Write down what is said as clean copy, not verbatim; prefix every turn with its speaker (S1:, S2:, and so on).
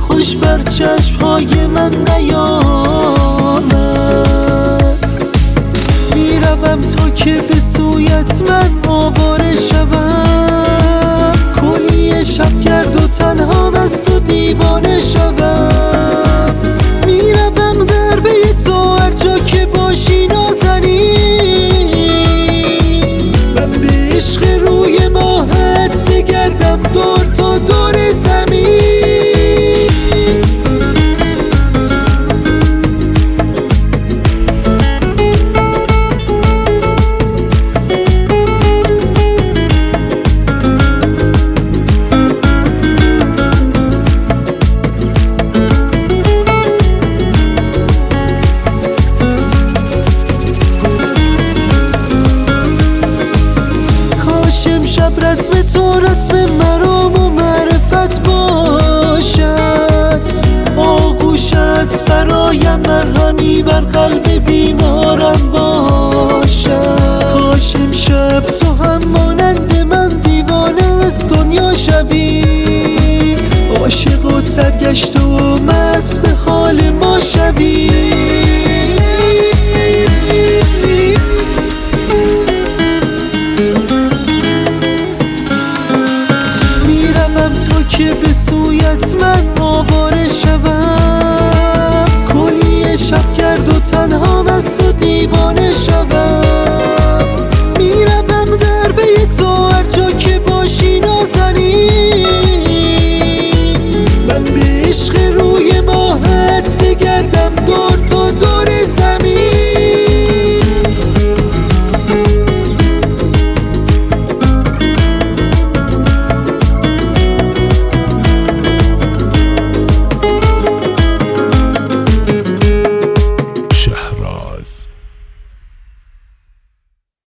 S1: خوش بر چشمهای من نیامد. میروم تا که به سویت من آواره شوم، کلی شب گرد و تنها از تو دیوانه شوم. میروم دربه تو هر جا که باشی نازنین، من به عشق روی ماهت میگردم دور تا دور زمین. امشب رسم تو رسم مرام و معرفت باشد، آغوشت برایم مرهمی بر قلب بیمارم باشد. کاش امشب تو هم مانند من دیوانه از دنیا شوی، عاشق و سرگشته و مست به حال ما شوی.